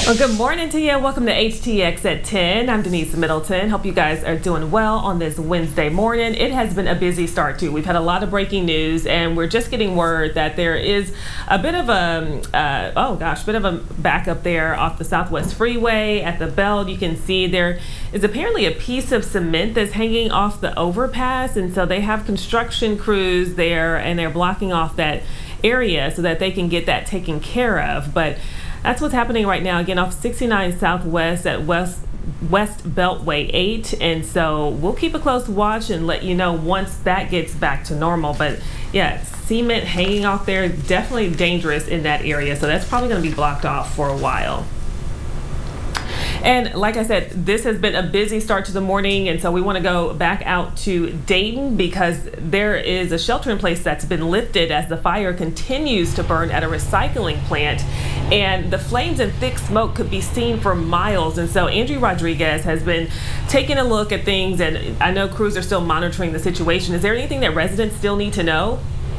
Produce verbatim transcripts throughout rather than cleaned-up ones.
Well, good morning to you. Welcome to H T X at ten. I'm Denise Middleton. Hope you guys are doing well on this Wednesday morning. It has been a busy start too. We've had a lot of breaking news, and we're just getting word that there is a bit of a uh, oh gosh, bit of a backup there off the Southwest Freeway at the Belt. You can see there is apparently a piece of cement that's hanging off the overpass, and so they have construction crews there, and they're blocking off that area so that they can get that taken care of. But that's what's happening right now, again, off sixty-nine Southwest at West West Beltway eight. And so we'll keep a close watch and let you know once that gets back to normal. But yeah, cement hanging off there, definitely dangerous in that area. So that's probably going to be blocked off for a while. And like I said, this has been a busy start to the morning, and so we want to go back out to Dayton because there is a shelter in place that's been lifted as the fire continues to burn at a recycling plant, and the flames and thick smoke could be seen for miles. And so Andrew Rodriguez has been taking a look at things, and I know crews are still monitoring the situation. Is there anything that residents still need to know?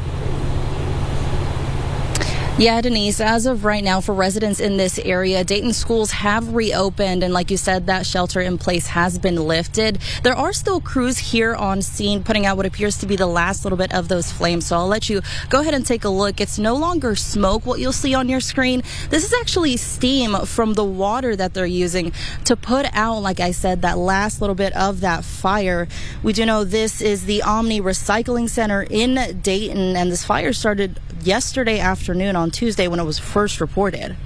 Yeah, Denise, as of right now, for residents in this area, Dayton schools have reopened, and like you said, that shelter in place has been lifted. There are still crews here on scene putting out what appears to be the last little bit of those flames, so I'll let you go ahead and take a look. It's no longer smoke, what you'll see on your screen. This is actually steam from the water that they're using to put out, like I said, that last little bit of that fire. We do know this is the Omni Recycling Center in Dayton, and this fire started yesterday afternoon on Tuesday when it was first reported.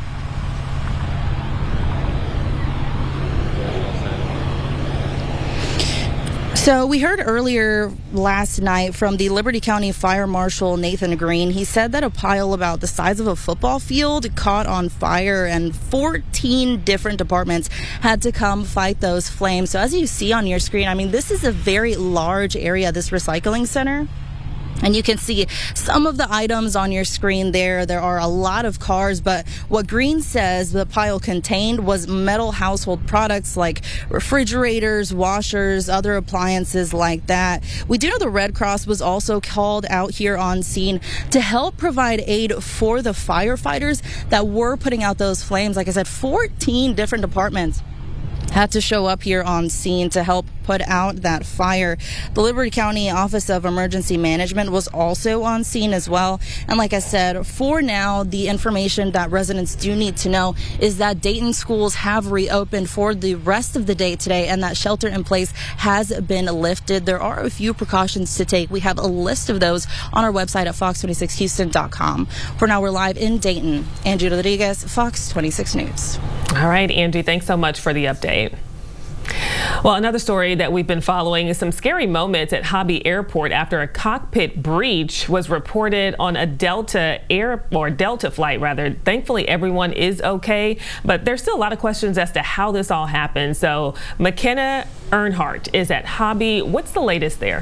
So we heard earlier last night from the Liberty County Fire Marshal Nathan Green. He said that a pile about the size of a football field caught on fire, and fourteen different departments had to come fight those flames. So as you see on your screen, I mean, this is a very large area, this recycling center. And you can see some of the items on your screen there. There are a lot of cars, but what Green says the pile contained was metal household products like refrigerators, washers, other appliances like that. We do know the Red Cross was also called out here on scene to help provide aid for the firefighters that were putting out those flames. Like I said, fourteen different departments had to show up here on scene to help put out that fire. The Liberty County Office of Emergency Management was also on scene as well. And like I said, for now, the information that residents do need to know is that Dayton schools have reopened for the rest of the day today, and that shelter in place has been lifted. There are a few precautions to take. We have a list of those on our website at fox twenty-six houston dot com. For now, we're live in Dayton. Angie Rodriguez, Fox twenty-six News. All right, Angie, thanks so much for the update. Well, another story that we've been following is some scary moments at Hobby Airport after a cockpit breach was reported on a Delta air or Delta flight rather. Thankfully, everyone is okay, but there's still a lot of questions as to how this all happened. So McKenna Earnhardt is at Hobby. What's the latest there?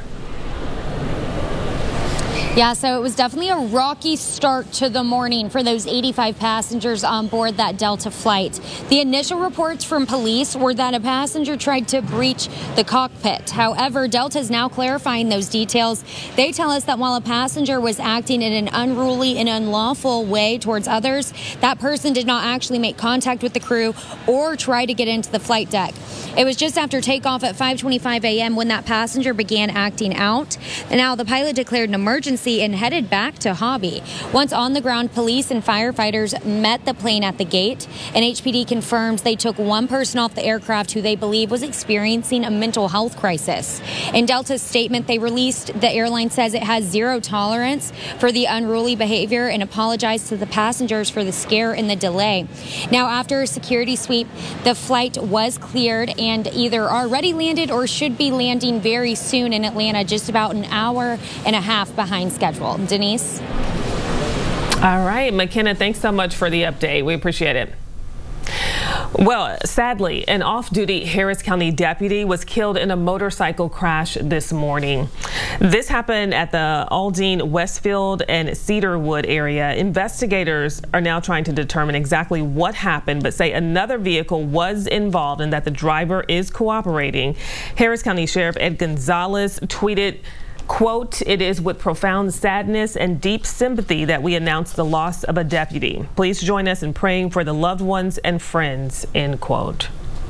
Yeah, so it was definitely a rocky start to the morning for those eighty-five passengers on board that Delta flight. The initial reports from police were that a passenger tried to breach the cockpit. However, Delta is now clarifying those details. They tell us that while a passenger was acting in an unruly and unlawful way towards others, that person did not actually make contact with the crew or try to get into the flight deck. It was just after takeoff at five twenty-five a m when that passenger began acting out. And now the pilot declared an emergency and headed back to Hobby. Once on the ground, police and firefighters met the plane at the gate, and H P D confirms they took one person off the aircraft who they believe was experiencing a mental health crisis. In Delta's statement they released, the airline says it has zero tolerance for the unruly behavior and apologized to the passengers for the scare and the delay. Now, after a security sweep, the flight was cleared and either already landed or should be landing very soon in Atlanta, just about an hour and a half behind schedule. Denise? All right, McKenna, thanks so much for the update. We appreciate it. Well, sadly, an off-duty Harris County deputy was killed in a motorcycle crash this morning. This happened at the Aldine, Westfield, and Cedarwood area. Investigators are now trying to determine exactly what happened, but say another vehicle was involved and that the driver is cooperating. Harris County Sheriff Ed Gonzalez tweeted Quote, "It is with profound sadness and deep sympathy that we announce the loss of a deputy. Please join us in praying for the loved ones and friends," end quote.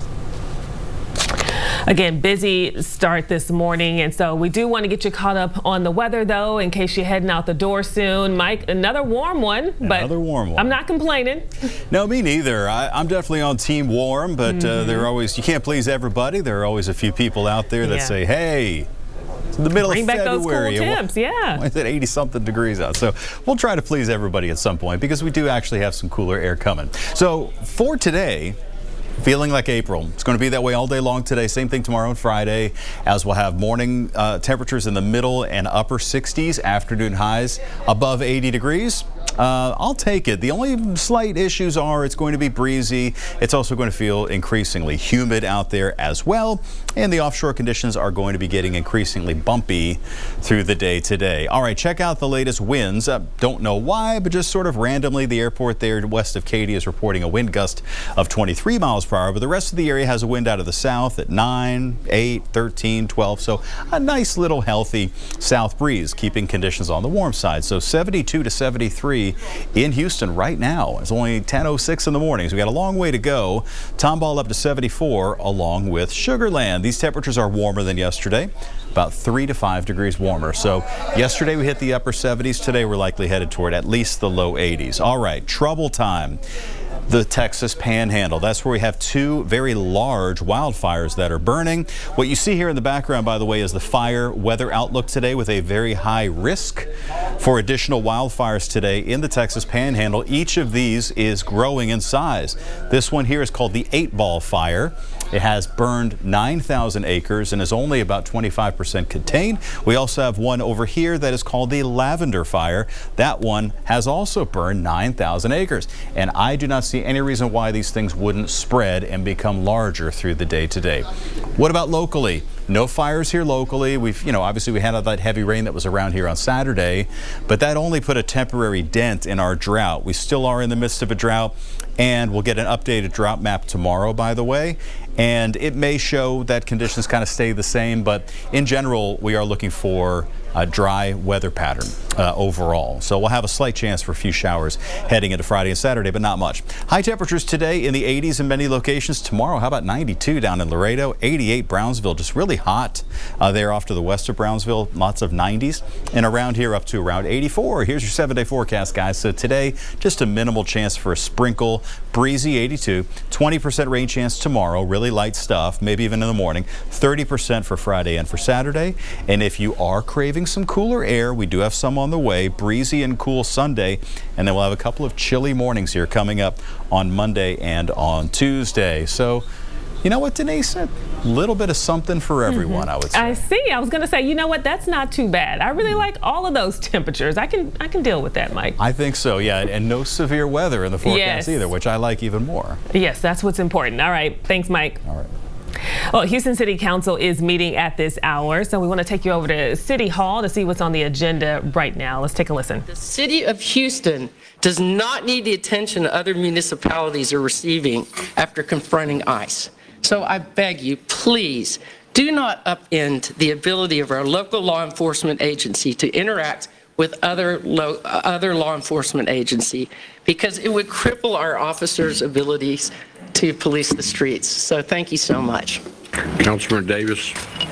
Again, busy start this morning, and so we do want to get you caught up on the weather, though, in case you're heading out the door soon. Mike, another warm one, but another warm one. I'm not complaining. No, me neither. I, I'm definitely on team warm, but mm-hmm. uh, there are always, you can't please everybody. There are always a few people out there that yeah. say, hey, it's in the middle Bring of back February. those cool temps, yeah. Why is it eighty something degrees out? So we'll try to please everybody at some point because we do actually have some cooler air coming. So for today, feeling like April. It's going to be that way all day long today. Same thing tomorrow and Friday, as we'll have morning uh, temperatures in the middle and upper sixties, afternoon highs above eighty degrees. Uh, I'll take it. The only slight issues are it's going to be breezy. It's also going to feel increasingly humid out there as well. And the offshore conditions are going to be getting increasingly bumpy through the day today. All right, check out the latest winds. Uh, don't know why, but just sort of randomly, the airport there west of Katy is reporting a wind gust of twenty-three miles per hour. But the rest of the area has a wind out of the south at nine, eight, thirteen, twelve. So a nice little healthy south breeze, keeping conditions on the warm side. So seventy-two to seventy-three in Houston right now. It's only ten oh six in the morning, so we got a long way to go. Tomball up to seventy-four along with Sugar Land. These temperatures are warmer than yesterday, about three to five degrees warmer. So yesterday we hit the upper seventies. Today we're likely headed toward at least the low eighties. All right, trouble time. The Texas Panhandle. That's where we have two very large wildfires that are burning. What you see here in the background, by the way, is the fire weather outlook today with a very high risk for additional wildfires today in the Texas Panhandle. Each of these is growing in size. This one here is called the Eight Ball Fire. It has burned nine thousand acres and is only about twenty-five percent contained. We also have one over here that is called the Lavender Fire. That one has also burned nine thousand acres. And I do not see any reason why these things wouldn't spread and become larger through the day today. What about locally? No fires here locally. We've, you know, obviously we had that heavy rain that was around here on Saturday, but that only put a temporary dent in our drought. We still are in the midst of a drought, and we'll get an updated drought map tomorrow, by the way. And it may show that conditions kind of stay the same, but in general, we are looking for a dry weather pattern uh, overall. So we'll have a slight chance for a few showers heading into Friday and Saturday, but not much. High temperatures today in the eighties in many locations. Tomorrow, how about ninety-two down in Laredo, eighty-eight Brownsville, just really hot uh, there off to the west of Brownsville, lots of nineties. And around here up to around eighty-four. Here's your seven-day forecast, guys. So today, just a minimal chance for a sprinkle, breezy eighty-two, twenty percent rain chance tomorrow, really light stuff, maybe even in the morning, thirty percent for Friday and for Saturday. And if you are craving some cooler air, we do have some on the way, breezy and cool Sunday, and then we'll have a couple of chilly mornings here coming up on Monday and on Tuesday. So, you know what, Denise? A little bit of something for everyone, mm-hmm. I would say. I see. I was going to say, you know what? That's not too bad. I really like all of those temperatures. I can I can deal with that, Mike. I think so, yeah. And no severe weather in the forecast yes. either, which I like even more. Yes, that's what's important. All right. Thanks, Mike. All right. Well, Houston City Council is meeting at this hour, so we want to take you over to City Hall to see what's on the agenda right now. Let's take a listen. The city of Houston does not need the attention other municipalities are receiving after confronting ICE. So I beg you, please do not upend the ability of our local law enforcement agency to interact with other, lo- other law enforcement agency, because it would cripple our officers' abilities to police the streets. So thank you so much. Councilman Davis.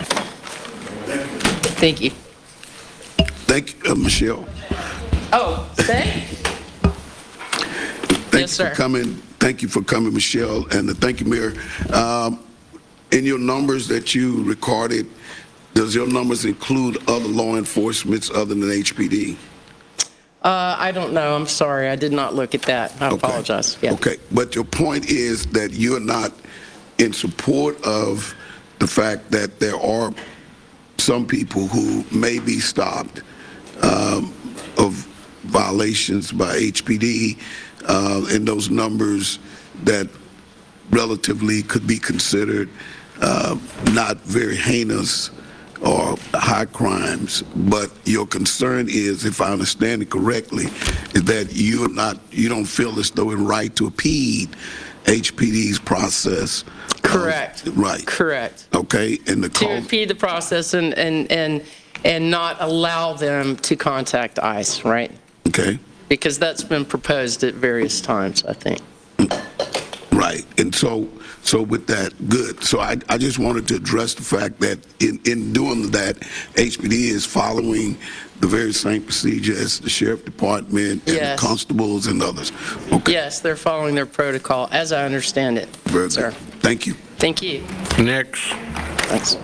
Thank you. Thank you, uh, Michelle. Oh, thank you. Thank yes, you sir. for coming. Thank you for coming, Michelle, and uh, thank you, Mayor. Um, in your numbers that you recorded, does your numbers include other law enforcement other than H P D? Uh, I don't know. I'm sorry. I did not look at that. I okay. apologize. Yeah. Okay. But your point is that you're not in support of the fact that there are some people who may be stopped um, of violations by H P D, uh, and those numbers that relatively could be considered uh, not very heinous or high crimes, but your concern is, if I understand it correctly, is that you're not, you don't feel as though it's right to impede H P D's process. Correct. Uh, right. Correct. Okay. And the to impede the process and and and and not allow them to contact ICE, right? Okay. Because that's been proposed at various times, I think. Right. And so, so with that, good. So I, I just wanted to address the fact that in, in doing that, H P D is following the very same procedure as the Sheriff Department and Yes. the constables and others. Okay. Yes, they're following their protocol, as I understand it, Very sir. good. Thank you. Thank you. Next. Thanks.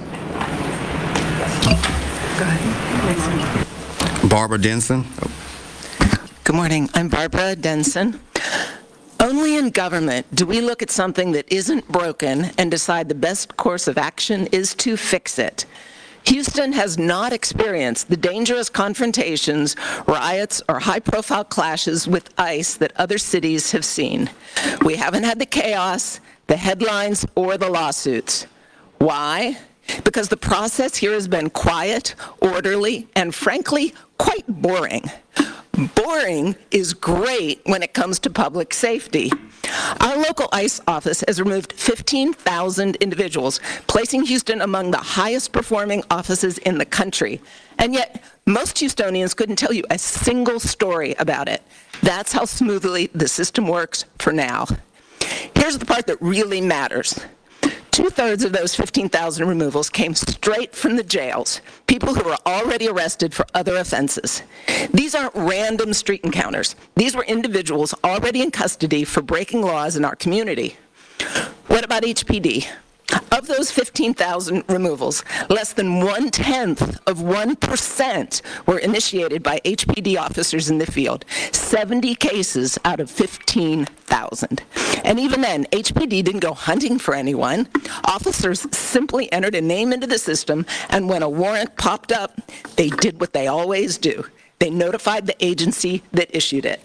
Barbara Denson. Good morning. I'm Barbara Denson. Only in government do we look at something that isn't broken and decide the best course of action is to fix it. Houston has not experienced the dangerous confrontations, riots, or high-profile clashes with ICE that other cities have seen. We haven't had the chaos, the headlines, or the lawsuits. Why? Because the process here has been quiet, orderly, and frankly, quite boring. Boring is great when it comes to public safety. Our local ICE office has removed fifteen thousand individuals, placing Houston among the highest performing offices in the country. And yet, most Houstonians couldn't tell you a single story about it. That's how smoothly the system works for now. Here's the part that really matters. Two-thirds of those fifteen thousand removals came straight from the jails, people who were already arrested for other offenses. These aren't random street encounters. These were individuals already in custody for breaking laws in our community. What about H P D? Of those fifteen thousand removals, less than one-tenth of one percent were initiated by H P D officers in the field, seventy cases out of fifteen thousand. And even then, H P D didn't go hunting for anyone. Officers simply entered a name into the system, and when a warrant popped up, they did what they always do. They notified the agency that issued it.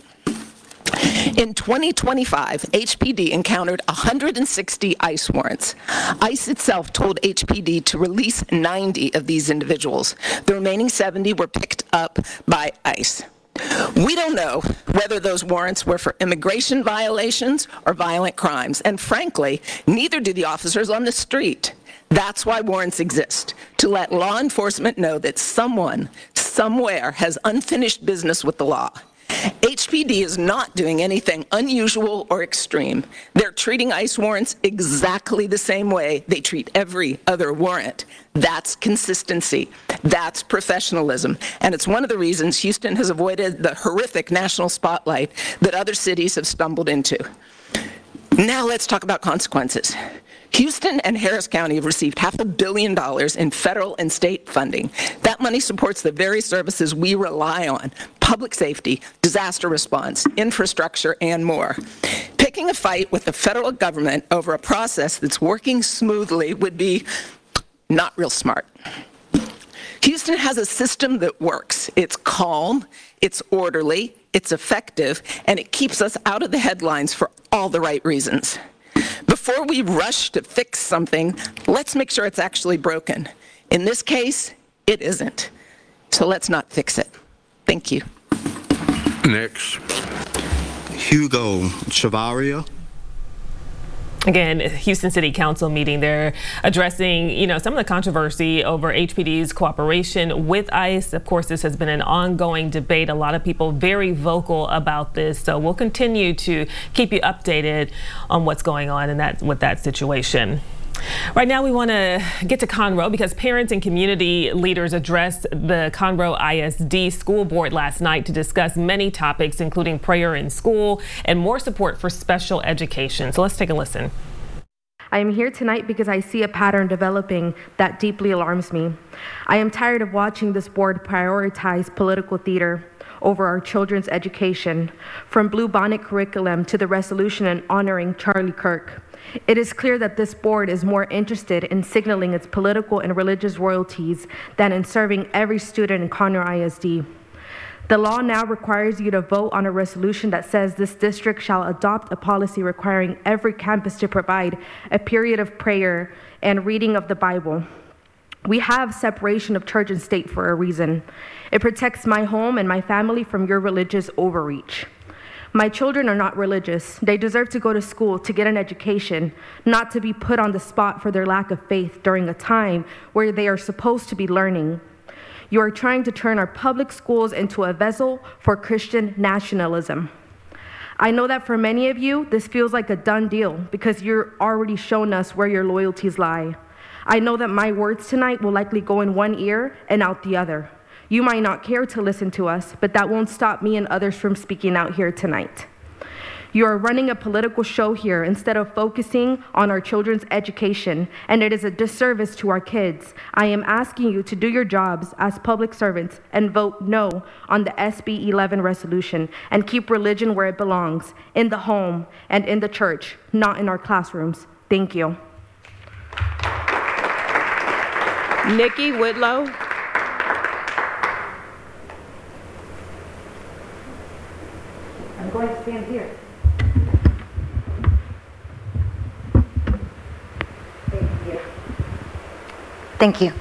In twenty twenty-five, H P D encountered one hundred sixty ICE warrants. ICE itself told H P D to release ninety of these individuals. The remaining seventy were picked up by ICE. We don't know whether those warrants were for immigration violations or violent crimes, and frankly, neither do the officers on the street. That's why warrants exist, to let law enforcement know that someone, somewhere, has unfinished business with the law. H P D is not doing anything unusual or extreme. They're treating ICE warrants exactly the same way they treat every other warrant. That's consistency. That's professionalism. And it's one of the reasons Houston has avoided the horrific national spotlight that other cities have stumbled into. Now let's talk about consequences. Houston and Harris County have received half a billion dollars in federal and state funding. That money supports the very services we rely on: public safety, disaster response, infrastructure, and more. Picking a fight with the federal government over a process that's working smoothly would be not real smart. Houston has a system that works. It's calm, it's orderly, it's effective, and it keeps us out of the headlines for all the right reasons. Before we rush to fix something, let's make sure it's actually broken. In this case, it isn't. So let's not fix it. Thank you. Next. Hugo Chavaria. Again, Houston City Council meeting. They're addressing, you know, some of the controversy over H P D's cooperation with ICE. Of course, this has been an ongoing debate. A lot of people very vocal about this. So we'll continue to keep you updated on what's going on in that with that situation. Right now, we want to get to Conroe because parents and community leaders addressed the Conroe I S D school board last night to discuss many topics, including prayer in school and more support for special education. So let's take a listen. I am here tonight because I see a pattern developing that deeply alarms me. I am tired of watching this board prioritize political theater over our children's education, from Bluebonnet curriculum to the resolution and honoring Charlie Kirk. It is clear that this board is more interested in signaling its political and religious royalties than in serving every student in Conroe I S D. The law now requires you to vote on a resolution that says this district shall adopt a policy requiring every campus to provide a period of prayer and reading of the Bible. We have separation of church and state for a reason. It protects my home and my family from your religious overreach. My children are not religious. They deserve to go to school to get an education, not to be put on the spot for their lack of faith during a time where they are supposed to be learning. You are trying to turn our public schools into a vessel for Christian nationalism. I know that for many of you, this feels like a done deal because you're already shown us where your loyalties lie. I know that my words tonight will likely go in one ear and out the other. You might not care to listen to us, but that won't stop me and others from speaking out here tonight. You are running a political show here instead of focusing on our children's education, and it is a disservice to our kids. I am asking you to do your jobs as public servants and vote no on the S B eleven resolution and keep religion where it belongs, in the home and in the church, not in our classrooms. Thank you. Nikki Whitlow. I'm going to stand here. Thank you.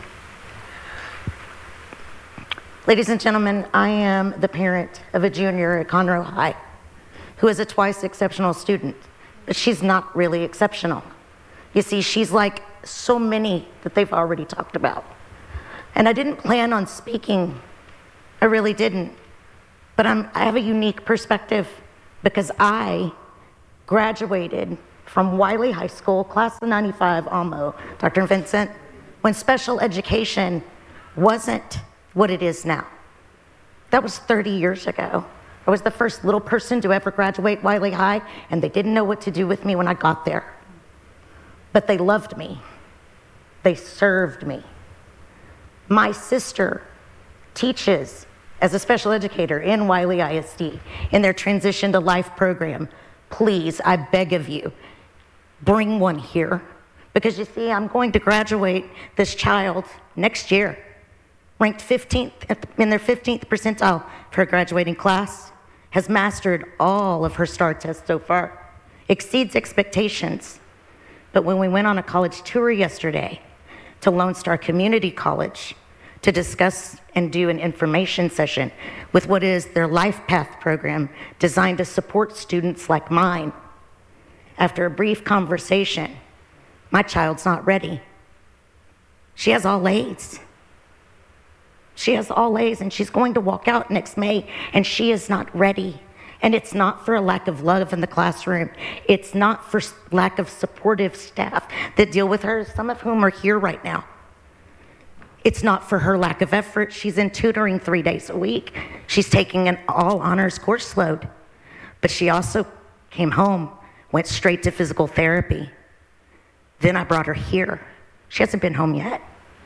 Ladies and gentlemen, I am the parent of a junior at Conroe High who is a twice exceptional student, but she's not really exceptional. You see, she's like so many that they've already talked about. And I didn't plan on speaking. I really didn't. But I'm, I have a unique perspective because I graduated from Wiley High School, class of ninety-five, ALMO, Doctor Vincent, when special education wasn't what it is now. That was thirty years ago. I was the first little person to ever graduate Wiley High, and they didn't know what to do with me when I got there. But they loved me. They served me. My sister teaches as a special educator in Wiley I S D in their Transition to Life program. Please, I beg of you, bring one here. Because you see, I'm going to graduate this child next year, ranked fifteenth in their fifteenth percentile for her graduating class, has mastered all of her STAR tests so far, exceeds expectations. But when we went on a college tour yesterday to Lone Star Community College to discuss and do an information session with what is their Life Path program designed to support students like mine, after a brief conversation, my child's not ready. She has all A's. She has all A's and she's going to walk out next May and she is not ready. And it's not for a lack of love in the classroom. It's not for lack of supportive staff that deal with her, some of whom are here right now. It's not for her lack of effort. She's in tutoring three days a week. She's taking an all honors course load. But she also came home, went straight to physical therapy. Then I brought her here. She hasn't been home yet.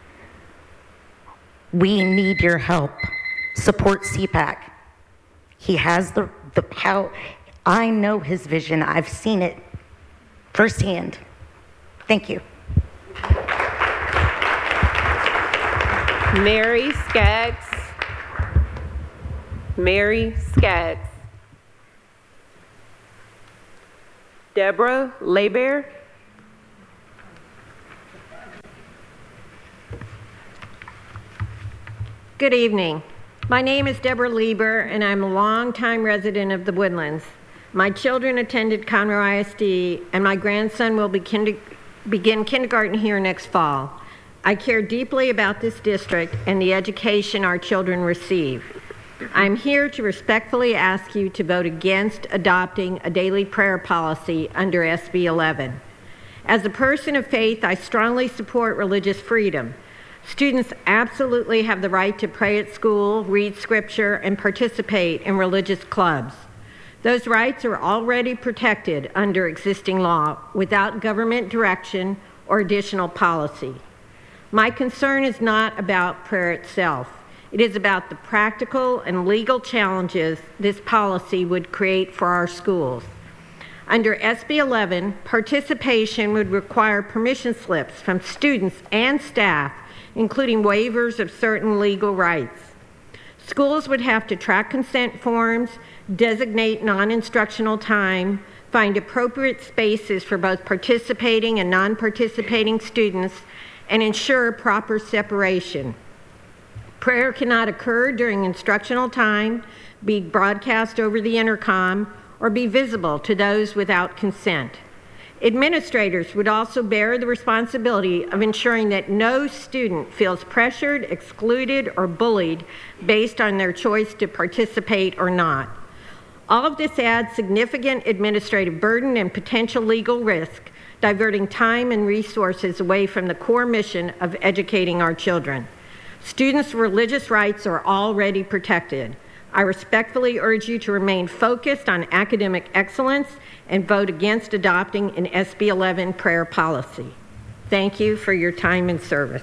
We need your help. Support C PAC. He has the, the power. I know his vision. I've seen it firsthand. Thank you. Mary Skaggs. Mary Skaggs. Deborah Leber. Good evening. My name is Deborah Lieber, and I'm a longtime resident of the Woodlands. My children attended Conroe I S D, and my grandson will be kinder- begin kindergarten here next fall. I care deeply about this district and the education our children receive. I'm here to respectfully ask you to vote against adopting a daily prayer policy under S B eleven. As a person of faith, I strongly support religious freedom. Students absolutely have the right to pray at school, read scripture, and participate in religious clubs. Those rights are already protected under existing law without government direction or additional policy. My concern is not about prayer itself. It is about the practical and legal challenges this policy would create for our schools. Under S B eleven, participation would require permission slips from students and staff, including waivers of certain legal rights. Schools would have to track consent forms, designate non-instructional time, find appropriate spaces for both participating and non-participating students, and ensure proper separation. Prayer cannot occur during instructional time, be broadcast over the intercom, or be visible to those without consent. Administrators would also bear the responsibility of ensuring that no student feels pressured, excluded, or bullied based on their choice to participate or not. All of this adds significant administrative burden and potential legal risk, diverting time and resources away from the core mission of educating our children. Students' religious rights are already protected. I respectfully urge you to remain focused on academic excellence and vote against adopting an S B eleven prayer policy. Thank you for your time and service.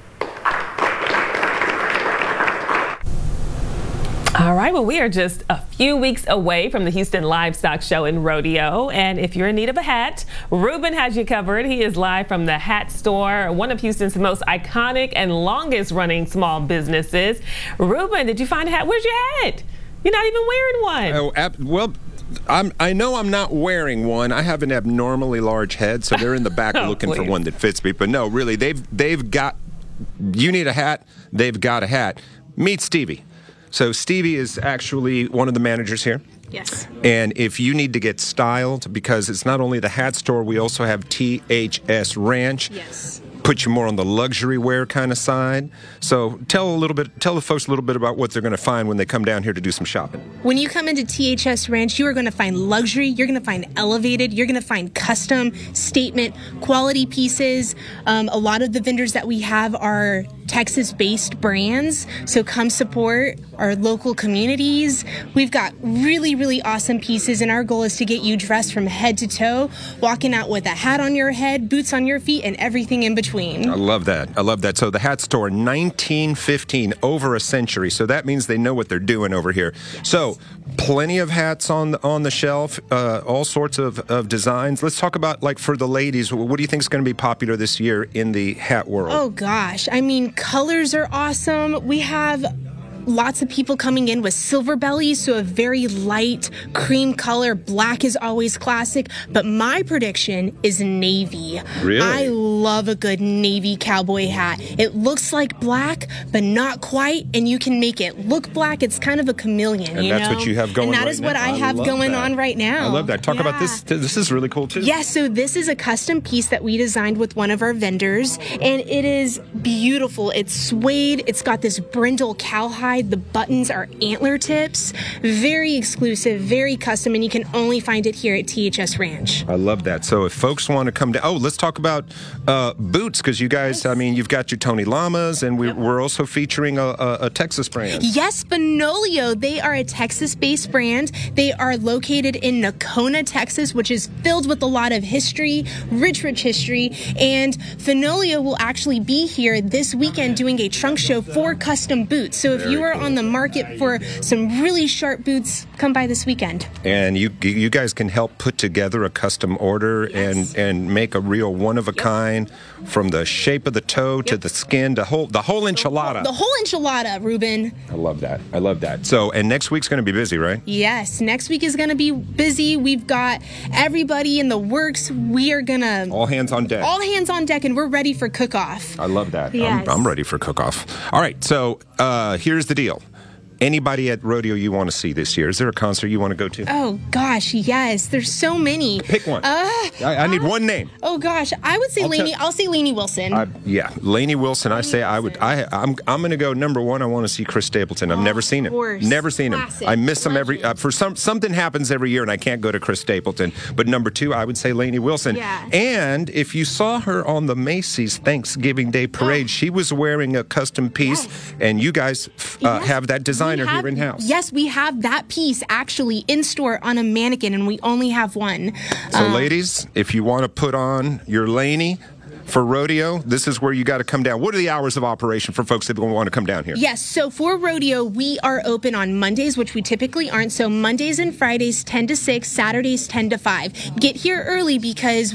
All right, well, we are just a few weeks away from the Houston Livestock Show and Rodeo, and if you're in need of a hat, Ruben has you covered. He is live from the Hat Store, one of Houston's most iconic and longest running small businesses. Ruben, did you find a hat? Where's your hat? You're not even wearing one. Oh, ab- well, I'm, I know I'm not wearing one. I have an abnormally large head, so they're in the back oh, looking please. for one that fits me. But no, really, they've they've got. You need a hat. They've got a hat. Meet Stevie. So Stevie is actually one of the managers here. Yes. And if you need to get styled, because it's not only the hat store, we also have T H S Ranch. Yes. Put you more on the luxury wear kind of side. So tell a little bit, tell the folks a little bit about what they're going to find when they come down here to do some shopping. When you come into T H S Ranch, you are going to find luxury, you're going to find elevated, you're going to find custom, statement, quality pieces. Um, a lot of the vendors that we have are Texas-based brands, so come support our local communities. We've got really, really awesome pieces, and our goal is to get you dressed from head to toe, walking out with a hat on your head, boots on your feet, and everything in between. I love that. I love that. So the hat store, nineteen fifteen, over a century. So that means they know what they're doing over here. Yes. So plenty of hats on the, on the shelf, uh, all sorts of, of designs. Let's talk about, like, for the ladies, what do you think is going to be popular this year in the hat world? Oh, gosh. I mean, colors are awesome. We have lots of people coming in with silver bellies, so a very light cream color. Black is always classic, but my prediction is navy. Really? I love a good navy cowboy hat. It looks like black, but not quite, and you can make it look black. It's kind of a chameleon, and you that's know? what you have going And that right is what now. I have I going that. on right now. I love that. Talk yeah. about this. This is really cool, too. Yes, so this is a custom piece that we designed with one of our vendors, and it is beautiful. It's suede. It's got this brindle cowhide. The buttons are antler tips. Very exclusive, very custom, and you can only find it here at T H S Ranch. I love that. So if folks want to come to, oh, let's talk about uh, boots, because you guys, I mean, you've got your Tony Lamas, and we, yep. we're also featuring a, a, a Texas brand. Yes, Fenolio. They are a Texas-based brand. They are located in Nocona, Texas, which is filled with a lot of history, rich, rich history, and Fenolio will actually be here this weekend doing a trunk show for custom boots. So if Very you are cool. on the market for some really sharp boots, come by this weekend. And you you guys can help put together a custom order yes. and, and make a real one of a yep. kind, from the shape of the toe yep. to the skin, the whole the whole enchilada. The whole enchilada, Ruben. I love that. I love that. So, and next week's going to be busy, right? Yes, next week is going to be busy. We've got everybody in the works. We are going to... All hands on deck. All hands on deck, and we're ready for cook-off. I love that. Yes. I'm, I'm ready for cook-off. All right, so uh, here's the deal. Anybody at rodeo you want to see this year? Is there a concert you want to go to? Oh, gosh, yes. There's so many. Pick one. Uh, I, I need uh, one name. Oh, gosh. I would say I'll Lainey. tell, I'll say Lainey Wilson. I, yeah, Lainey Wilson. I say Wilson. I would. I, I'm. I'm going to go number one. I want to see Chris Stapleton. I've oh, never seen him. Course. Never seen Classic. him. I miss Legend. him every. Uh, for some something happens every year, and I can't go to Chris Stapleton. But number two, I would say Lainey Wilson. Yeah. And if you saw her on the Macy's Thanksgiving Day Parade, oh. she was wearing a custom piece, yes. and you guys uh, yes. have that designer have, here in house. Yes, we have that piece actually in store on a mannequin, and we only have one. So, uh, ladies, if you want to put on your Lainey for rodeo, this is where you got to come down. What are the hours of operation for folks that want to come down here? Yes, so for rodeo, we are open on Mondays, which we typically aren't. So Mondays and Fridays, ten to six, Saturdays, ten to five. Get here early because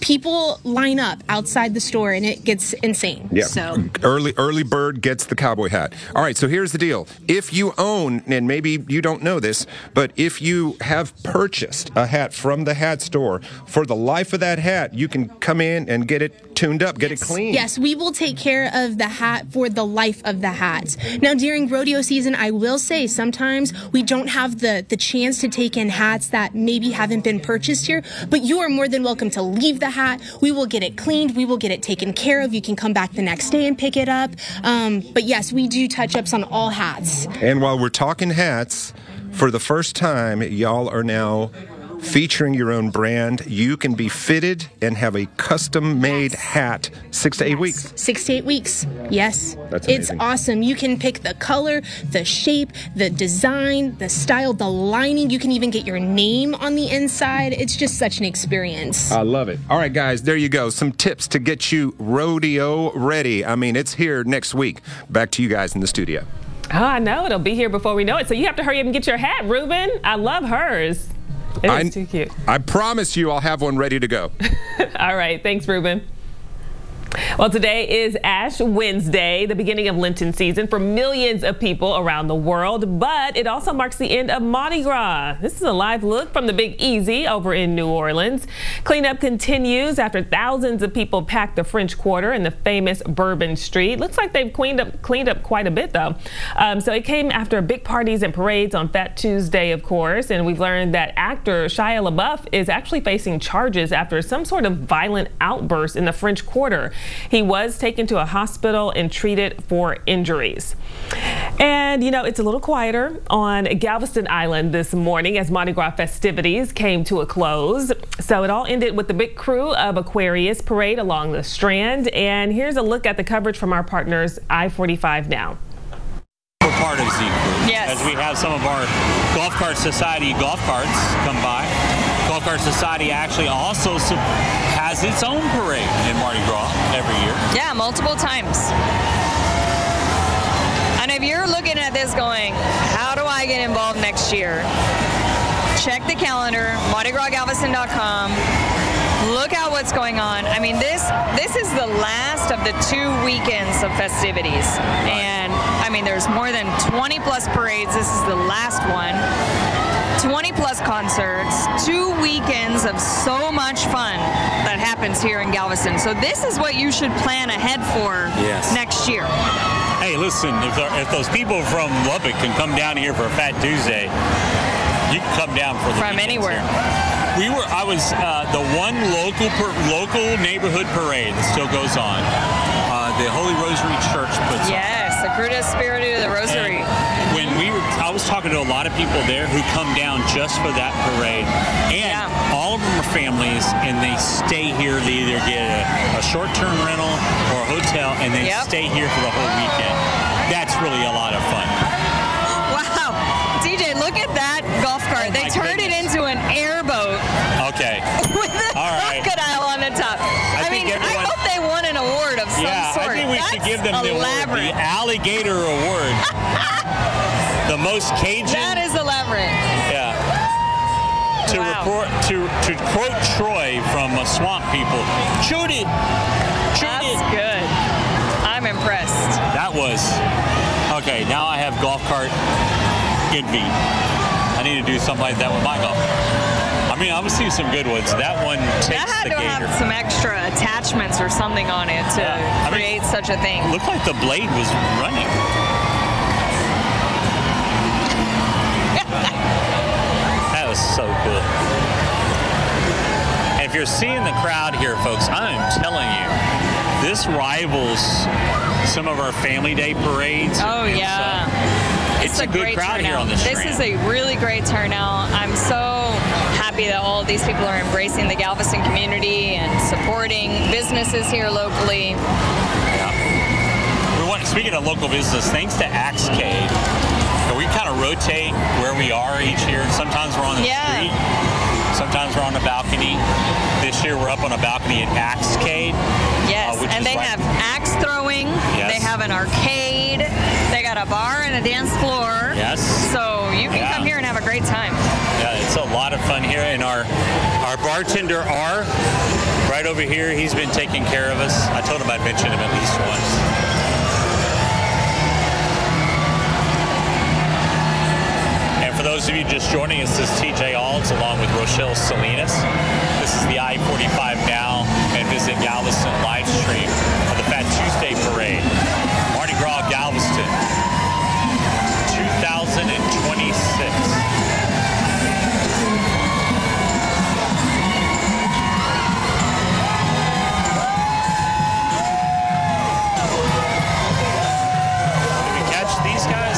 people line up outside the store, and it gets insane. Yeah. So Early early bird gets the cowboy hat. All right, so here's the deal. If you own, and maybe you don't know this, but if you have purchased a hat from the hat store, for the life of that hat, you can come in and get it tuned up, get it clean. Yes, we will take care of the hat for the life of the hat. Now, during rodeo season, I will say sometimes we don't have the, the chance to take in hats that maybe haven't been purchased here, but you are more than welcome to leave the hat. We will get it cleaned. We will get it taken care of. You can come back the next day and pick it up. Um, but yes, we do touch-ups on all hats. And while we're talking hats, for the first time, y'all are now featuring your own brand. You can be fitted and have a custom-made hat six to eight weeks. Six to eight weeks. Yes. That's It's amazing. awesome. You can pick the color, the shape, the design, the style, the lining. You can even get your name on the inside. It's just such an experience. I love it. All right, guys, there you go. Some tips to get you rodeo ready. I mean, it's here next week. Back to you guys in the studio. Oh, I know. It'll be here before we know it. So you have to hurry up and get your hat, Ruben. I love hers. It is I, too cute. I promise you I'll have one ready to go. All right. Thanks, Ruben. Well, today is Ash Wednesday, the beginning of Lenten season for millions of people around the world, but it also marks the end of Mardi Gras. This is a live look from the Big Easy over in New Orleans. Cleanup continues after thousands of people packed the French Quarter and the famous Bourbon Street. Looks like they've cleaned up cleaned up quite a bit, though. Um, so it came after big parties and parades on Fat Tuesday, of course, and we've learned that actor Shia LaBeouf is actually facing charges after some sort of violent outburst in the French Quarter. He was taken to a hospital and treated for injuries. And, you know, it's a little quieter on Galveston Island this morning as Mardi Gras festivities came to a close. So it all ended with the big crew of Aquarius parade along the Strand. And here's a look at the coverage from our partners, I forty-five Now. We're part of Z Crew. Yes. As we have some of our Golf Cart Society golf carts come by. Golf Cart Society actually also has its own parade in Mardi Gras every year. Yeah, multiple times. And if you're looking at this going, how do I get involved next year? Check the calendar, Mardi Gras Galveston dot com. Look at what's going on. I mean, this this is the last of the two weekends of festivities. And, I mean, there's more than twenty plus parades. This is the last one. twenty plus concerts, two weekends of so much fun that happens here in Galveston. So this is what you should plan ahead for Yes. next year. Hey, listen, if, there, if those people from Lubbock can come down here for a Fat Tuesday, you can come down for the From weekends anywhere. here. We were, I was, uh, the one local per, local neighborhood parade that still goes on. Uh, the Holy Rosary Church puts on. Yes, the Cruda Spiritu, the Rosary. And when we were, I was talking to a lot of people there who come down just for that parade. And all of them are families, and they stay here. They either get a, a short-term rental or a hotel, and they Yep. stay here for the whole weekend. That's really a lot of fun. Wow. D J, look at that golf cart. Oh, they my turned it into an airboat Okay. with a All right. crocodile on the top. I, I think mean, everyone- I hope they won an award of some Yeah, sort. I think we That's should give them the award, elaborate. the Alligator Award. The most Cajun. That is elaborate. Yeah. To Wow. report to to quote Troy from uh, Swamp People, shoot it, shoot That's it. good. I'm impressed. That was okay. Now I have golf cart envy. I need to do something like that with my golf. I mean, I'm gonna see some good ones. That one takes That had the to gator. have some extra attachments or something on it to Yeah, I mean, create such a thing. Looked like the blade was running. That was so cool. And if you're seeing the crowd here, folks, I'm telling you, this rivals some of our Family Day parades. Oh, and yeah. stuff. It's It's a good great crowd turnout. here on the This Strand. is a really great turnout. I'm so happy that all of these people are embracing the Galveston community and supporting businesses here locally. We want, speaking of local business, thanks to Axecade, we kind of rotate where we are each year. Sometimes we're on the Yeah. street, sometimes we're on the balcony. This year we're up on a balcony at Axecade. Yes, uh, which and is they right- have axe throwing. Yes. They have an arcade. They got a bar and a dance floor. Yes. So you can Yeah. come here and have a great time. Yeah, it's a lot of fun here. And our our bartender R, right over here, he's been taking care of us. I told him I'd mention him at least once. And for those of you just joining us, this is T J Alts along with Rochelle Salinas. This is the I forty-five Now and Visit Galveston live stream of the Fat Tuesday Parade. Mardi Gras Galveston two thousand twenty-six. Did we catch these guys?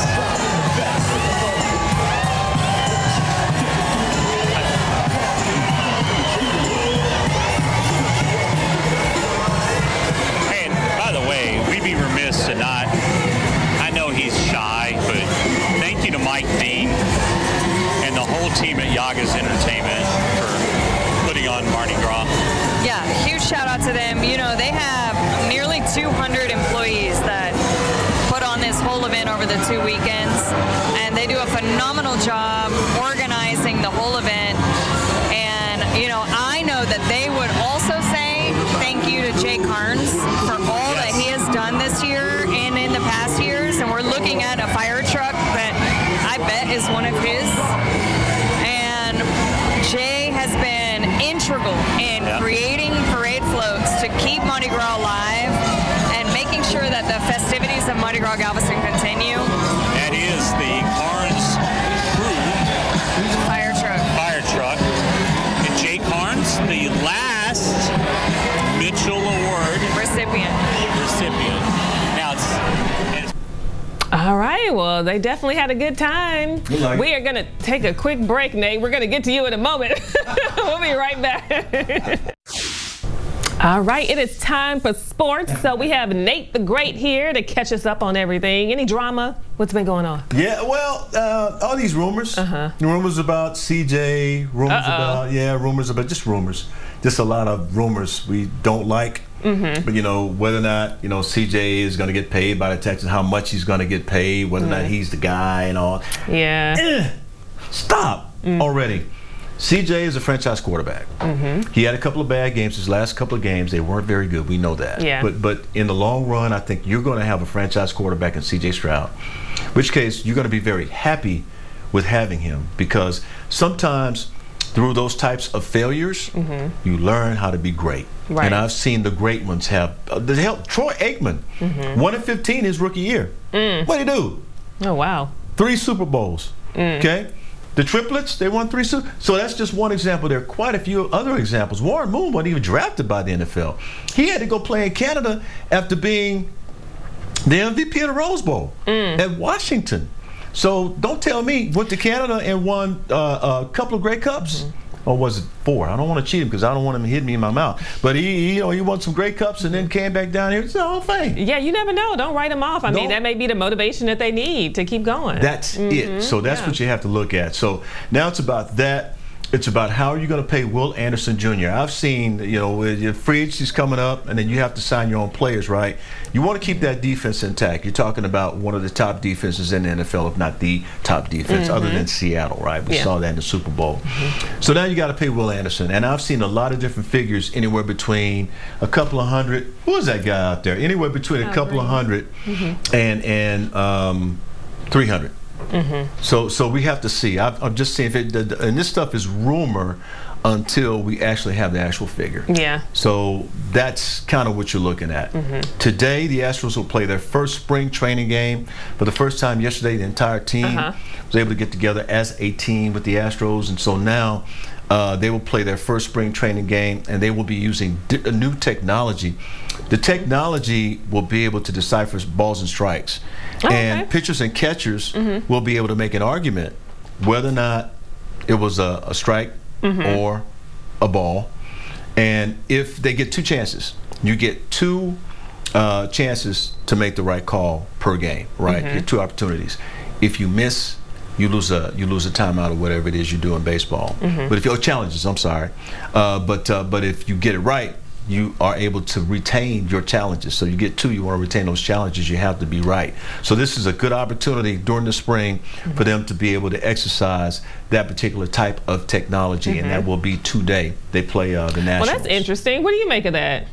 And by the way, we'd be remiss to not, I know he's shy, but thank you to Mike Dean and the whole team at Yaga's Entertainment for putting on Mardi Gras. Yeah, huge shout out to them. You know, they have nearly two hundred employees that put on this whole event over the two weekends, and they do a phenomenal job organizing the whole event. And, you know, I know that they would also say thank you to Jay Carnes for all that he has done this year and in the past years. And we're looking at a fire truck that I bet is one of his. And Jay has been integral in Yeah. creating parade floats to keep Mardi Gras alive and making sure that the festivities of Mardi Gras Galveston continue. That is the Carnes Crew Fire truck. fire truck. And Jay Carnes, the last Mitchell Award Recipient. recipient. Now it's, it's All right, well, they definitely had a good time. like We are going to take a quick break, Nate. We're going to get to you in a moment. We'll be right back. All right, it is time for sports. So we have Nate the Great here to catch us up on everything. Any drama? What's been going on? Yeah, well, uh, all these rumors. Uh-huh. Rumors about C J, rumors Uh-oh. about, yeah, rumors about, just rumors. Just a lot of rumors we don't like. Mm-hmm. But, you know, whether or not, you know, C J is going to get paid by the Texans, how much he's going to get paid, whether or not Mm. he's the guy and all. Yeah. Eh, stop already. C J is a franchise quarterback. Mm-hmm. He had a couple of bad games. His last couple of games, they weren't very good. We know that. Yeah. But but in the long run, I think you're going to have a franchise quarterback in C J Stroud. In which case, you're going to be very happy with having him, because sometimes through those types of failures, Mhm. you learn how to be great. Right. And I've seen the great ones have. Uh, the hell, Troy Aikman, Mhm. one in fifteen his rookie year. Mm. What did he do? Oh, wow. Three Super Bowls. Mm. Okay. The triplets, they won three Super. So that's just one example. There are quite a few other examples. Warren Moon wasn't even drafted by the N F L. He had to go play in Canada after being the M V P of the Rose Bowl at Washington. So don't tell me went to Canada and won uh, a couple of Grey Cups. Mm-hmm. Or was it four? I don't want to cheat him because I don't want him to hit me in my mouth. But he, he, you know, he won some Grey Cups and then came back down here. It's the whole thing. Yeah, you never know. Don't write them off. I mean, Don't- that may be the motivation that they need to keep going. That's Mhm. it. So that's Yeah. what you have to look at. So now it's about that. It's about how are you going to pay Will Anderson Junior I've seen, you know, with your free agency's coming up, and then you have to sign your own players, right? You want to keep that defense intact. You're talking about one of the top defenses in the N F L, if not the top defense, other Mhm. than Seattle, right? We Yeah. saw that in the Super Bowl. So now you got to pay Will Anderson, and I've seen a lot of different figures, anywhere between a couple of hundred. Who is that guy out there? Anywhere between a couple of hundred Mhm. and and um, three hundred. Mhm. So, so we have to see. I've, I'm just saying, if it, the, the- and this stuff is rumor until we actually have the actual figure. Yeah. So that's kind of what you're looking at. Mhm. Today, the Astros will play their first spring training game for the first time yesterday. The entire team Uh-huh. was able to get together as a team with the Astros, and so now uh, they will play their first spring training game, and they will be using di- a new technology. The technology will be able to decipher balls and strikes, Oh, and okay. pitchers and catchers Mhm. will be able to make an argument whether or not it was a, a strike Mhm. or a ball. And if they get two chances, you get two uh, chances to make the right call per game, right? Mhm. You get two opportunities. If you miss, you lose a you lose a timeout or whatever it is you do in baseball. Mhm. But if you oh, challenges, I'm sorry. Uh, but uh, but if you get it right, you are able to retain your challenges. So you get two, you want to retain those challenges, you have to be right. So this is a good opportunity during the spring mm-hmm. for them to be able to exercise that particular type of technology, mm-hmm. and that will be today. They play uh, the Nationals. Well, that's interesting. What do you make of that?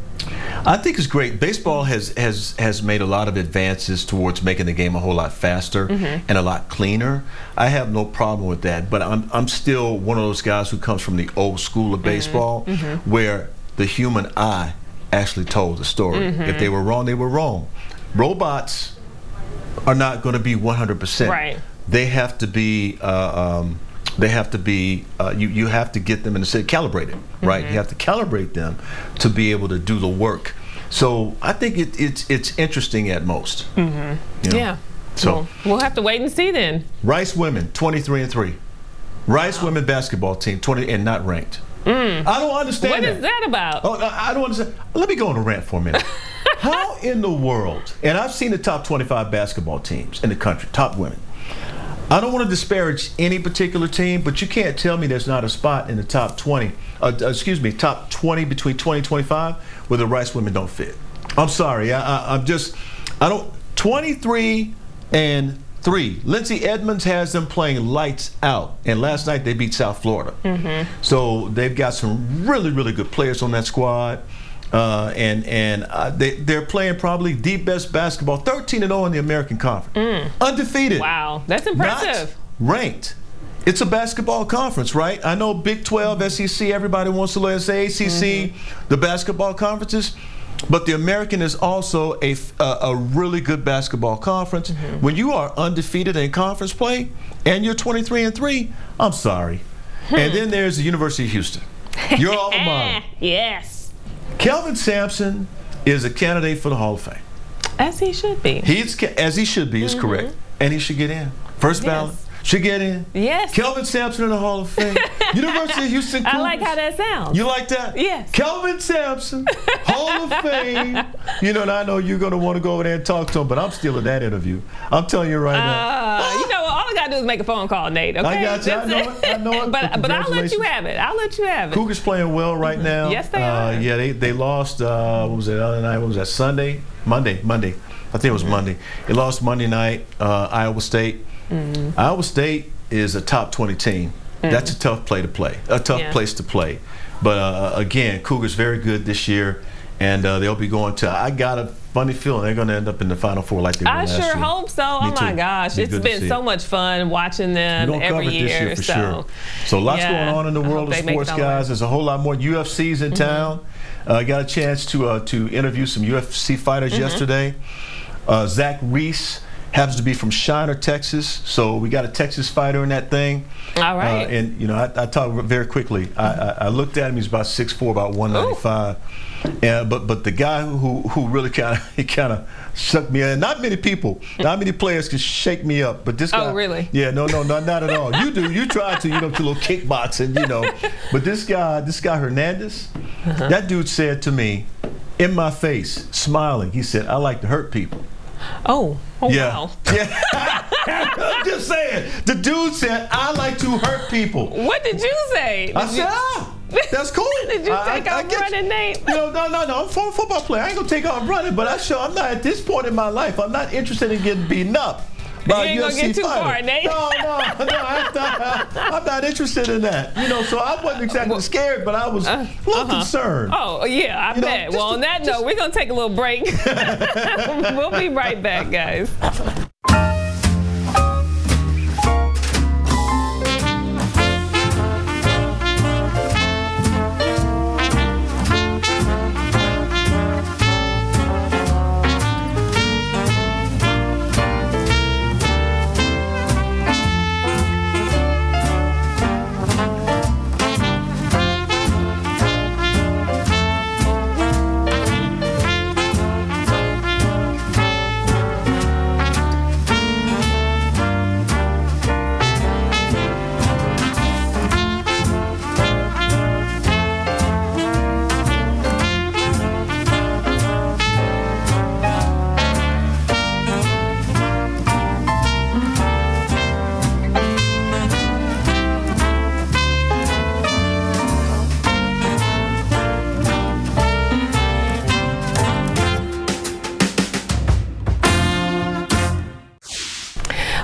I think it's great. Baseball has has has made a lot of advances towards making the game a whole lot faster mm-hmm. and a lot cleaner. I have no problem with that, but I'm I'm still one of those guys who comes from the old school of baseball, mm-hmm. where the human eye actually told the story. Mm-hmm. If they were wrong, they were wrong. Robots are not going to be one hundred percent. Right. They have to be. Uh, um, They have to be, uh, you, you have to get them in the city, calibrated, right? Mm-hmm. You have to calibrate them to be able to do the work. So I think it, it's it's interesting at most. Mm-hmm. You know? Yeah. So well, we'll have to wait and see then. Rice women, twenty-three and three. Rice wow. women basketball team, twenty and not ranked. Mm. I don't understand What that. is that about? Oh, I don't understand. Let me go on a rant for a minute. How in the world, and I've seen the top twenty-five basketball teams in the country, top women. I don't want to disparage any particular team, but you can't tell me there's not a spot in the top twenty, uh, excuse me, top twenty between twenty and twenty-five where the Rice women don't fit. I'm sorry. I, I, I'm just, I don't, twenty-three and three. Lindsay Edmonds has them playing lights out, and last night they beat South Florida. Mm-hmm. So they've got some really, really good players on that squad. Uh, and and uh, they, they're playing probably the best basketball, thirteen and oh in the American Conference. Mm. Undefeated. Wow, that's impressive. Not ranked. It's a basketball conference, right? I know Big twelve, S E C, everybody wants to learn, say A C C, mm-hmm. the basketball conferences. But the American is also a, a, a really good basketball conference. Mm-hmm. When you are undefeated in conference play and you're twenty-three and three, I'm sorry. Hmm. And then there's the University of Houston. Your alma mater. Yes. Kelvin Sampson is a candidate for the Hall of Fame. As he should be. He's as he should be is mm-hmm. correct, and he should get in. First yes. ballot should get in. Yes. Kelvin Sampson in the Hall of Fame. University of Houston. Cougars. I like how that sounds. You like that? Yes. Kelvin Sampson, Hall of Fame. You know, and I know you're going to want to go over there and talk to him, but I'm stealing that interview. I'm telling you right uh, now. You know what? All I got to do is make a phone call, Nate. Okay. I got you. I know it. I know it. but but I'll let you have it. I'll let you have it. Cougars playing well right now. Yes, they uh, are. Yeah, they they lost. Uh, what was it? Other night? What was that? Sunday, Monday, Monday. I think it was Monday. They lost Monday night. Uh, Iowa State. Mm-hmm. Iowa State is a top twenty team. Mm-hmm. That's a tough play to play. A tough yeah. place to play. But uh, again, Cougars very good this year, and uh, they'll be going to. I got a funny feeling they're going to end up in the Final Four like they were I last sure year. hope so. Me oh my too. gosh, Be it's been so it. much fun watching them We're every cover it year. this year for so. sure. So lots yeah, going on in the world of sports, guys. There's a whole lot more. U F C's in mm-hmm. town. I uh, got a chance to uh, to interview some U F C fighters mm-hmm. yesterday. Uh, Zach Reese happens to be from Shiner, Texas. So we got a Texas fighter in that thing. All right. Uh, and, you know, I, I talked very quickly. I, I, I looked at him. He's about six foot four, about one ninety-five. Yeah, but but the guy who who really kind of he kind of shook me in. Not many people, not many players can shake me up. But this guy. Oh, really? Yeah, no, no, not not at all. You do. You try to, you know, to a little kickboxing, you know. But this guy, this guy Hernandez, uh-huh. that dude said to me, in my face, smiling, he said, "I like to hurt people." Oh, oh yeah. wow. Yeah. I'm just saying. The dude said, "I like to hurt people." What did you say? Did I you, said, "Ah, that's cool." Did you I, take I, off I running, Nate? You know, no, no, no. I'm a former football player. I ain't gonna take off running, but I sure I'm not at this point in my life. I'm not interested in getting beaten up. You ain't gonna get too fighter. far, Nate. No, no, no. I'm not, I'm not interested in that. You know, so I wasn't exactly scared, but I was a little uh-huh. concerned. Oh, yeah, I you bet. Know, well, on that just, note, we're gonna take a little break. We'll be right back, guys.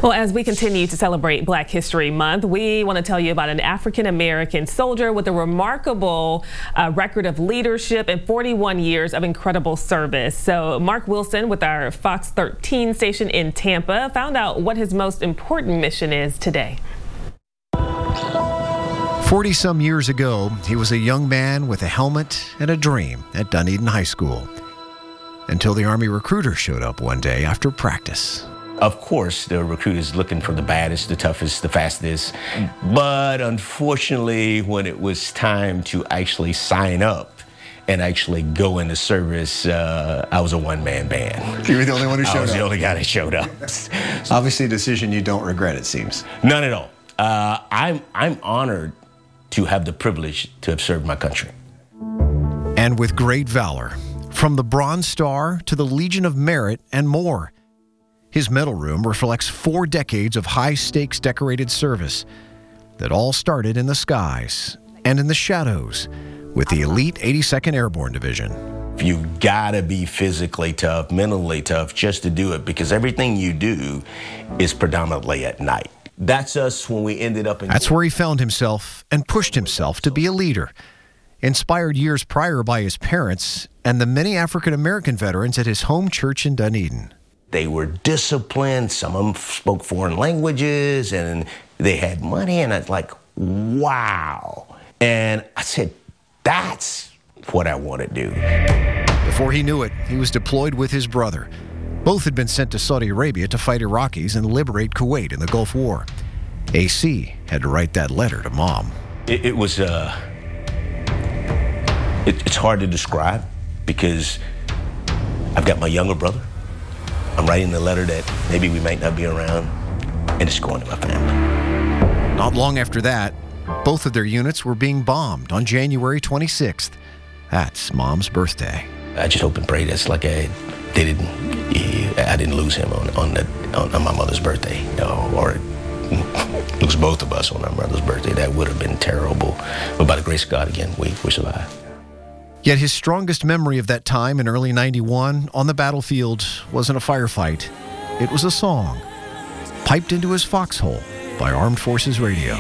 Well, as we continue to celebrate Black History Month, we want to tell you about an African-American soldier with a remarkable uh, record of leadership and forty-one years of incredible service. So Mark Wilson with our Fox thirteen station in Tampa found out what his most important mission is today. forty-some years ago, he was a young man with a helmet and a dream at Dunedin High School, until the Army recruiter showed up one day after practice. Of course, the recruiters looking for the baddest, the toughest, the fastest. But unfortunately, when it was time to actually sign up and actually go into service, uh, I was a one-man band. You were the only one who showed up? I was the only guy that showed up. Obviously a decision you don't regret, it seems. None at all. Uh, I'm, I'm honored to have the privilege to have served my country. And with great valor, from the Bronze Star to the Legion of Merit and more. His medal room reflects four decades of high-stakes decorated service that all started in the skies and in the shadows with the elite eighty-second Airborne Division. You gotta be physically tough, mentally tough just to do it, because everything you do is predominantly at night. That's us when we ended up in... That's where he found himself and pushed himself to be a leader. Inspired years prior by his parents and the many African-American veterans at his home church in Dunedin. They were disciplined. Some of them spoke foreign languages, and they had money, and I was like, wow. And I said, that's what I want to do. Before he knew it, he was deployed with his brother. Both had been sent to Saudi Arabia to fight Iraqis and liberate Kuwait in the Gulf War. A C had to write that letter to Mom. It, it was, uh, it, it's hard to describe, because I've got my younger brother. I'm writing the letter that maybe we might not be around, and it's going to my family. Not long after that, both of their units were being bombed on January twenty-sixth. That's Mom's birthday. I just hope and pray that's like I didn't, I didn't lose him on on, the, on, on my mother's birthday, you know, or lose both of us on our mother's birthday. That would have been terrible. But by the grace of God, again, we, we survived. Yet his strongest memory of that time in early ninety-one on the battlefield wasn't a firefight. It was a song, piped into his foxhole by Armed Forces Radio.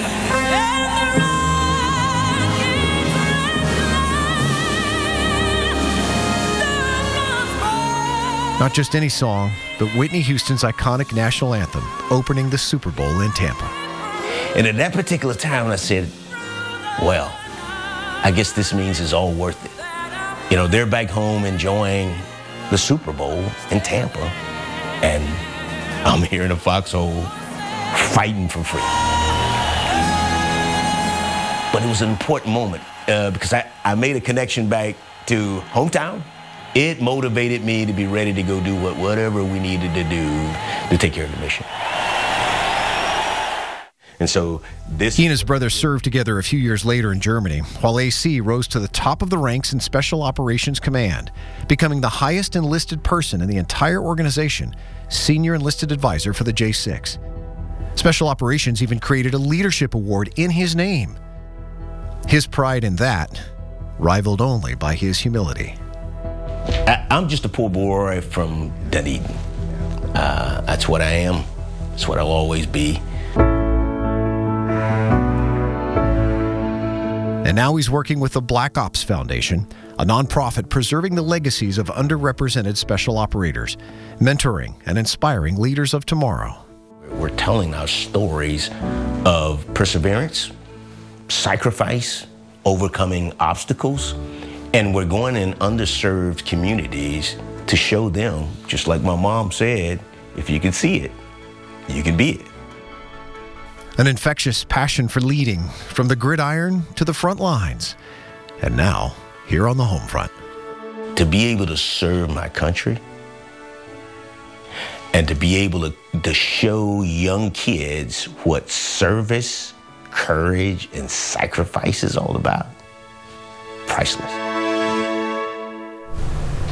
Not just any song, but Whitney Houston's iconic national anthem, opening the Super Bowl in Tampa. And at that particular time, I said, well, I guess this means it's all worth it. You know, they're back home enjoying the Super Bowl in Tampa, and I'm here in a foxhole fighting for free. But it was an important moment uh, because I, I made a connection back to hometown. It motivated me to be ready to go do what, whatever we needed to do to take care of the mission. And so this... He and his brother served together a few years later in Germany, while A C rose to the top of the ranks in Special Operations Command, becoming the highest enlisted person in the entire organization, Senior Enlisted Advisor for the J six. Special Operations even created a leadership award in his name. His pride in that, rivaled only by his humility. I, I'm just a poor boy from Dunedin. Uh, that's what I am. That's what I'll always be. And now he's working with the Black Ops Foundation, a nonprofit preserving the legacies of underrepresented special operators, mentoring and inspiring leaders of tomorrow. We're telling our stories of perseverance, sacrifice, overcoming obstacles, and we're going in underserved communities to show them, just like my mom said, if you can see it, you can be it. An infectious passion for leading, from the gridiron to the front lines, and now here on the home front. To be able to serve my country and to be able to, to show young kids what service, courage, and sacrifice is all about, priceless.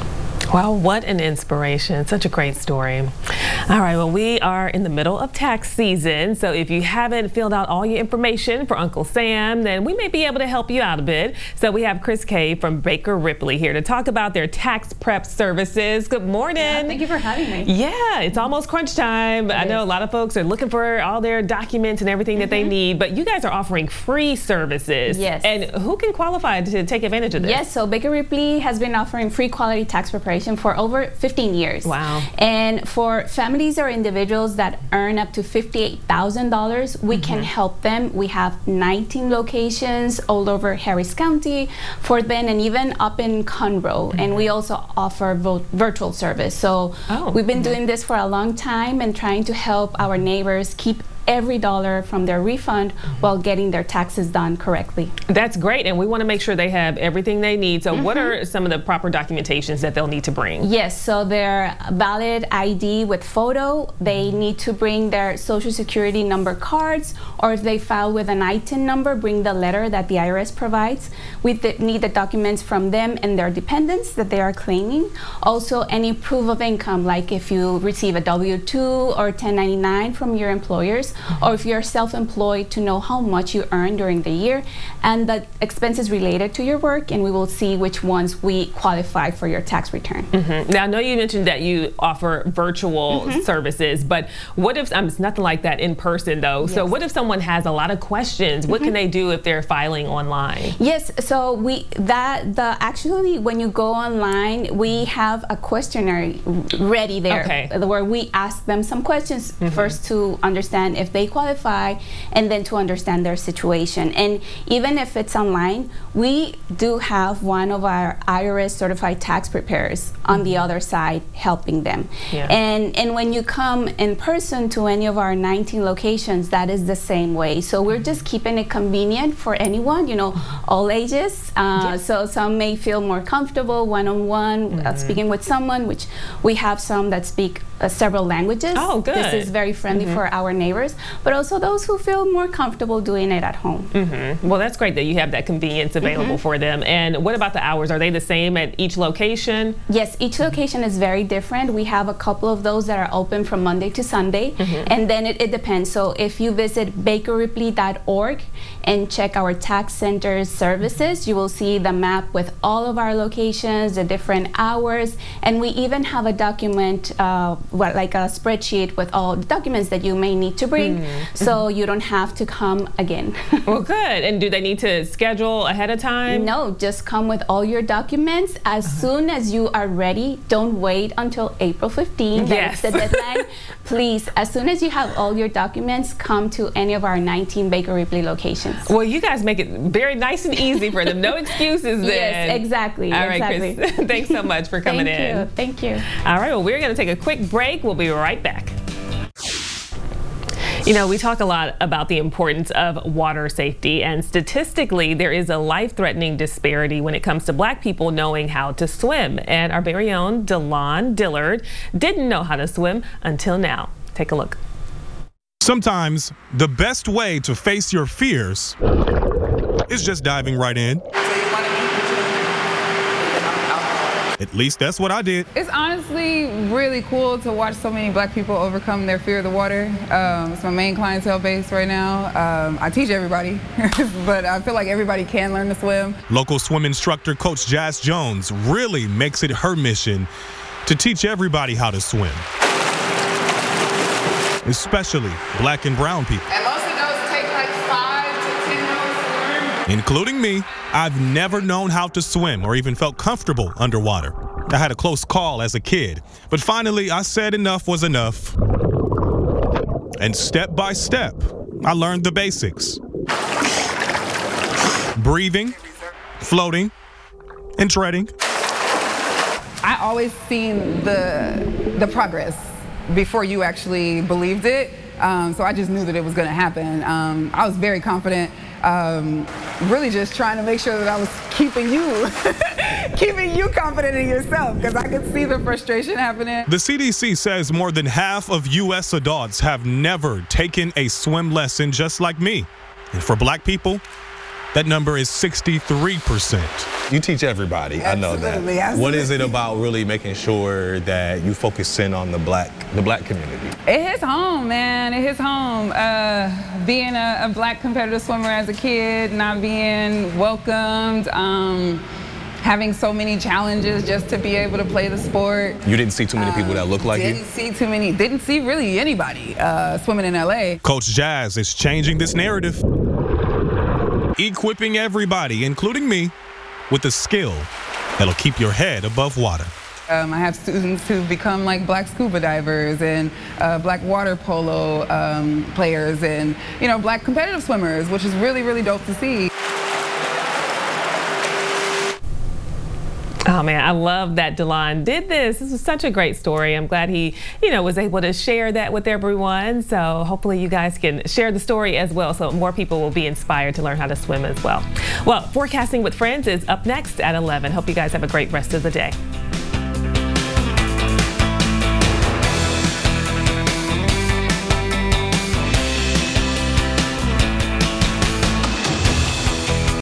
Wow, what an inspiration. Such a great story. All right, well, we are in the middle of tax season, so if you haven't filled out all your information for Uncle Sam, then we may be able to help you out a bit. So we have Chris Kay from Baker Ripley here to talk about their tax prep services. Good morning. Yeah, thank you for having me. Yeah, it's almost crunch time. It I know is. a lot of folks are looking for all their documents and everything mm-hmm. that they need, but you guys are offering free services. Yes. And who can qualify to take advantage of this? Yes, so Baker Ripley has been offering free quality tax preparation for over fifteen years. Wow. And for families or individuals that earn up to fifty-eight thousand dollars, we mm-hmm. can help them. We have nineteen locations all over Harris County, Fort Bend, and even up in Conroe. Mm-hmm. And we also offer vo- virtual service. So oh, we've been mm-hmm. doing this for a long time and trying to help our neighbors keep every dollar from their refund while getting their taxes done correctly. That's great, and we want to make sure they have everything they need. So mm-hmm. what are some of the proper documentations that they'll need to bring? Yes, so their valid I D with photo, they need to bring their social security number cards, or if they file with an I T I N number, bring the letter that the I R S provides. We th- need the documents from them and their dependents that they are claiming. Also, any proof of income, like if you receive a W two or ten ninety-nine from your employers, or if you're self-employed, to know how much you earn during the year and the expenses related to your work, and we will see which ones we qualify for your tax return. Mm-hmm. Now, I know you mentioned that you offer virtual mm-hmm. services, but what if, um, it's nothing like that in person though, yes. so what if someone has a lot of questions? What mm-hmm. can they do if they're filing online? Yes, so we, that, the actually, when you go online, we have a questionnaire ready there okay. where we ask them some questions mm-hmm. first to understand if they qualify, and then to understand their situation. And even if it's online, we do have one of our I R S certified tax preparers on the other side helping them. Yeah. And and when you come in person to any of our nineteen locations, that is the same way. So we're just keeping it convenient for anyone, you know, all ages. Uh, yes. So some may feel more comfortable one-on-one mm-hmm. uh, speaking with someone, which we have some that speak uh, several languages. Oh, good. This is very friendly mm-hmm. for our neighbors, but also those who feel more comfortable doing it at home. Mm-hmm. Well, that's great that you have that convenience available mm-hmm. for them. And what about the hours? Are they the same at each location? Yes, each location is very different. We have a couple of those that are open from Monday to Sunday, mm-hmm. and then it, it depends. So if you visit baker ripley dot org and check our tax center's services, you will see the map with all of our locations, the different hours, and we even have a document, uh, what, like a spreadsheet with all the documents that you may need to bring, mm-hmm. so you don't have to come again. Well, good. And do they need to schedule ahead of time? No, just come with all your documents as uh-huh. soon as you are ready. Don't wait until April fifteenth. Yes. That's the deadline. Please, as soon as you have all your documents, come to any of our nineteen Baker Ripley locations. Well, you guys make it very nice and easy for them. No excuses then. Yes, exactly. All right, exactly. Chris. Thanks so much for coming Thank in. You. Thank you. All right, well, we're going to take a quick break. We'll be right back. You know, we talk a lot about the importance of water safety, and statistically, there is a life-threatening disparity when it comes to Black people knowing how to swim. And our very own Delon Dillard didn't know how to swim until now. Take a look. Sometimes the best way to face your fears is just diving right in. At least that's what I did. It's honestly really cool to watch so many Black people overcome their fear of the water. Um, it's my main clientele base right now. Um, I teach everybody, but I feel like everybody can learn to swim. Local swim instructor Coach Jazz Jones really makes it her mission to teach everybody how to swim, especially Black and brown people. And most of those take like five to ten minutes to learn. Including me. I've never known how to swim or even felt comfortable underwater. I had a close call as a kid, but finally I said enough was enough. And step by step, I learned the basics. Breathing, floating, and treading. I always seen the, the progress before you actually believed it. Um, so I just knew that it was going to happen. Um, I was very confident, um, really just trying to make sure that I was keeping you, keeping you confident in yourself, because I could see the frustration happening. The C D C says more than half of U S adults have never taken a swim lesson just like me. And for Black people, That number is sixty-three percent. You teach everybody. I know that. Absolutely, absolutely. What is it about really making sure that you focus in on the black the black community? It hits home, man. It hits home. Uh, being a, a black competitive swimmer as a kid, not being welcomed, um, having so many challenges just to be able to play the sport. You didn't see too many people that look like you? Didn't see too many. Didn't see really anybody uh, swimming in L A. Coach Jazz is changing this narrative, equipping everybody, including me, with a skill that'll keep your head above water. Um, I have students who've become like black scuba divers and uh, black water polo um, players and, you know, black competitive swimmers, which is really, really dope to see. Oh man, I love that Delon did this. This was such a great story. I'm glad he, you know, was able to share that with everyone. So hopefully you guys can share the story as well, so more people will be inspired to learn how to swim as well. Well, Forecasting with Friends is up next at eleven. Hope you guys have a great rest of the day.